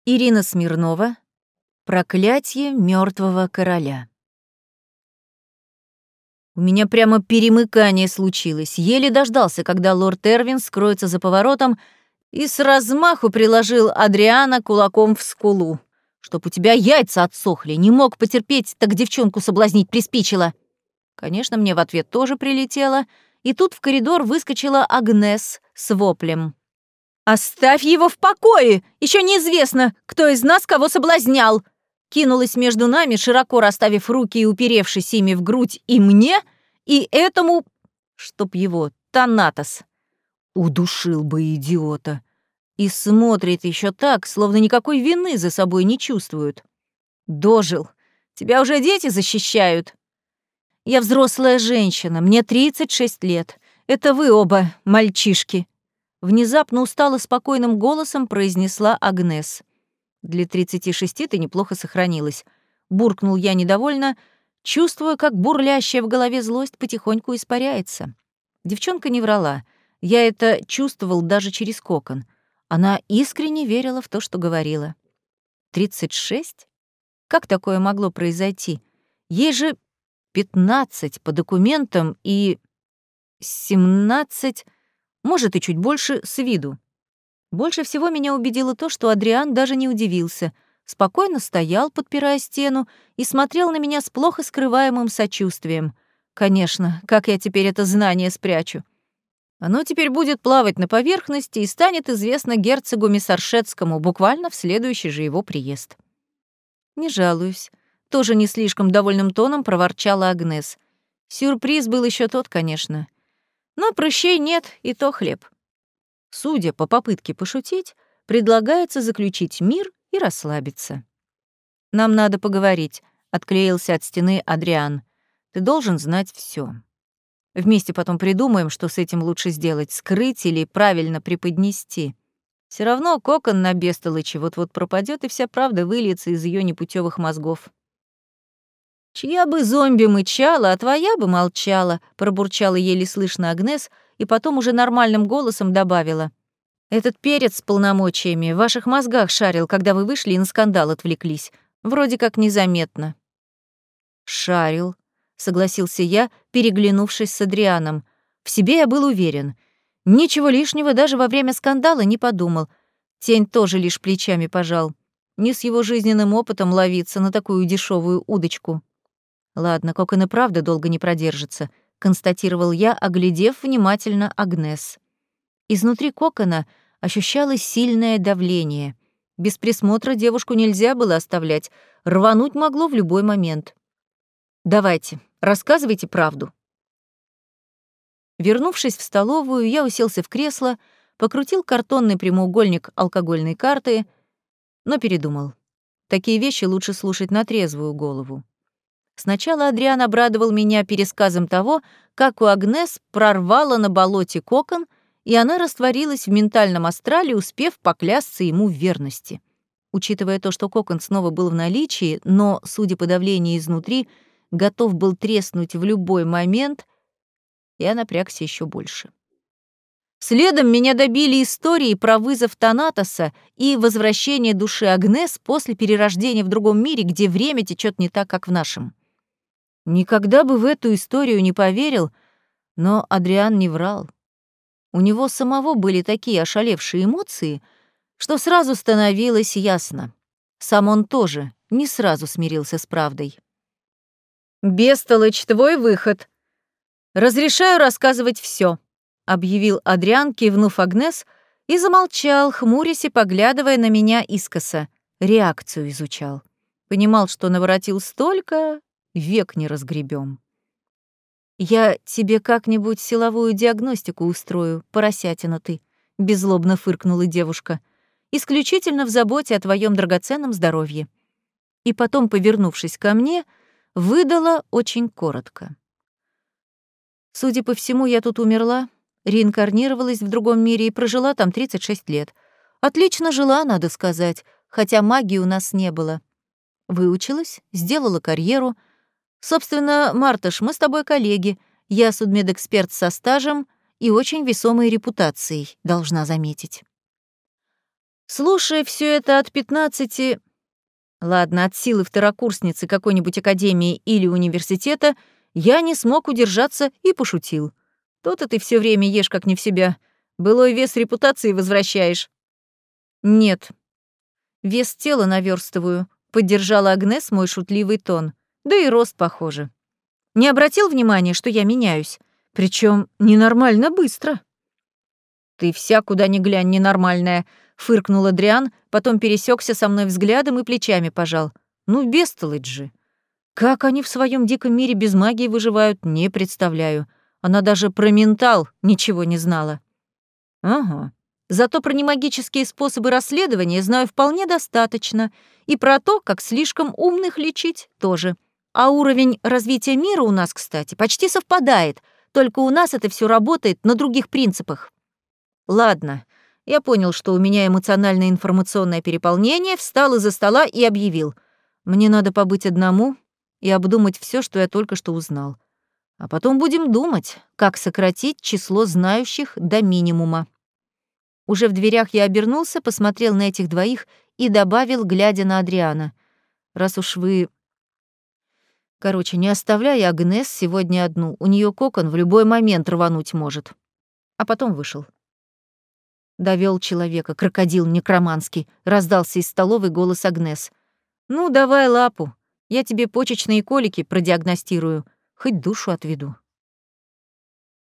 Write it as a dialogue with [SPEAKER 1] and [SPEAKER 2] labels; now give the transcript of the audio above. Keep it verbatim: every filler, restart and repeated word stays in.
[SPEAKER 1] Ирина Смирнова. Проклятие мертвого короля. У меня прямо перемыкание случилось. Еле дождался, когда лорд Эрвин скроется за поворотом, и с размаху приложил Адриана кулаком в скулу. Чтоб у тебя яйца отсохли, не мог потерпеть, так девчонку соблазнить приспичило. Конечно, мне в ответ тоже прилетело, и тут в коридор выскочила Агнес с воплем. «Оставь его в покое! Еще неизвестно, кто из нас кого соблазнял!» Кинулась между нами, широко расставив руки и уперевшись ими в грудь и мне, и этому, чтоб его, Танатос. Удушил бы идиота. И смотрит еще так, словно никакой вины за собой не чувствует. Дожил. Тебя уже дети защищают. Я взрослая женщина, мне тридцать шесть лет. Это вы оба, мальчишки. Внезапно устало спокойным голосом произнесла Агнес. Для тридцати шести ты неплохо сохранилась. Буркнул я недовольно, чувствуя, как бурлящая в голове злость потихоньку испаряется. Девчонка не врала. Я это чувствовал даже через кокон. Она искренне верила в то, что говорила. тридцать шесть? Как такое могло произойти? Ей же пятнадцать по документам и семнадцать, может, и чуть больше с виду. Больше всего меня убедило то, что Адриан даже не удивился, спокойно стоял, подпирая стену, и смотрел на меня с плохо скрываемым сочувствием. Конечно, как я теперь это знание спрячу? Оно теперь будет плавать на поверхности и станет известно герцогу Мессаршетскому буквально в следующий же его приезд. «Не жалуюсь», — тоже не слишком довольным тоном проворчала Агнес. Сюрприз был еще тот, конечно. Но прыщей нет, и то хлеб. Судя по попытке пошутить, предлагается заключить мир и расслабиться. «Нам надо поговорить», — отклеился от стены Адриан. «Ты должен знать все. Вместе потом придумаем, что с этим лучше сделать, скрыть или правильно преподнести. Все равно кокон на бестолочи вот-вот пропадет, и вся правда выльется из ее непутевых мозгов». «Чья бы зомби мычала, а твоя бы молчала», — пробурчала еле слышно Агнес, и потом уже нормальным голосом добавила. «Этот перец с полномочиями в ваших мозгах шарил, когда вы вышли и на скандал отвлеклись. Вроде как незаметно». «Шарил», — согласился я, переглянувшись с Адрианом. В себе я был уверен. Ничего лишнего даже во время скандала не подумал. Тень тоже лишь плечами пожал. Не с его жизненным опытом ловиться на такую дешевую удочку. «Ладно, кокон и правда долго не продержится», — констатировал я, оглядев внимательно Агнес. Изнутри кокона ощущалось сильное давление. Без присмотра девушку нельзя было оставлять, рвануть могло в любой момент. «Давайте, рассказывайте правду». Вернувшись в столовую, я уселся в кресло, покрутил картонный прямоугольник алкогольной карты, но передумал. Такие вещи лучше слушать на трезвую голову. Сначала Адриан обрадовал меня пересказом того, как у Агнес прорвало на болоте кокон, и она растворилась в ментальном астрале, успев поклясться ему в верности. Учитывая то, что кокон снова был в наличии, но, судя по давлению изнутри, готов был треснуть в любой момент, я напрягся еще больше. Следом меня добили истории про вызов Танатоса и возвращение души Агнес после перерождения в другом мире, где время течет не так, как в нашем. Никогда бы в эту историю не поверил, но Адриан не врал. У него самого были такие ошалевшие эмоции, что сразу становилось ясно. Сам он тоже не сразу смирился с правдой. «Бестолочь, твой выход. Разрешаю рассказывать все», — объявил Адриан, кивнув Агнес, и замолчал, хмурясь и поглядывая на меня искоса. Реакцию изучал. Понимал, что наворотил столько, век не разгребем. «Я тебе как-нибудь силовую диагностику устрою, поросятина ты», — беззлобно фыркнула девушка. «Исключительно в заботе о твоем драгоценном здоровье». И потом, повернувшись ко мне, выдала очень коротко. «Судя по всему, я тут умерла, реинкарнировалась в другом мире и прожила там тридцать шесть лет. Отлично жила, надо сказать, хотя магии у нас не было. Выучилась, сделала карьеру. Собственно, Мартыш, мы с тобой коллеги. Я судмедэксперт со стажем и очень весомой репутацией, должна заметить». Слушая все это от пятнадцати, ладно, от силы второкурсницы какой-нибудь академии или университета, я не смог удержаться и пошутил. То-то ты все время ешь как не в себя. Былой вес репутации возвращаешь. Нет, вес тела наверстываю, поддержала Агнес мой шутливый тон. Да и рост похоже. Не обратил внимания, что я меняюсь? Причем ненормально быстро. Ты вся куда ни глянь ненормальная, фыркнул Адриан, потом пересекся со мной взглядом и плечами пожал. Ну, бестолочь же. Как они в своем диком мире без магии выживают, не представляю. Она даже про ментал ничего не знала. Ага. Зато про немагические способы расследования знаю вполне достаточно. И про то, как слишком умных лечить, тоже. А уровень развития мира у нас, кстати, почти совпадает. Только у нас это все работает на других принципах. Ладно, я понял, что у меня эмоциональное информационное переполнение, встал из-за стола и объявил. Мне надо побыть одному и обдумать все, что я только что узнал. А потом будем думать, как сократить число знающих до минимума. Уже в дверях я обернулся, посмотрел на этих двоих и добавил, глядя на Адриана. «Раз уж вы... Короче, не оставляй Агнес сегодня одну, у нее кокон в любой момент рвануть может». А потом вышел. Довел человека, крокодил некроманский, раздался из столовой голос Агнес. «Ну, давай лапу, я тебе почечные колики продиагностирую, хоть душу отведу».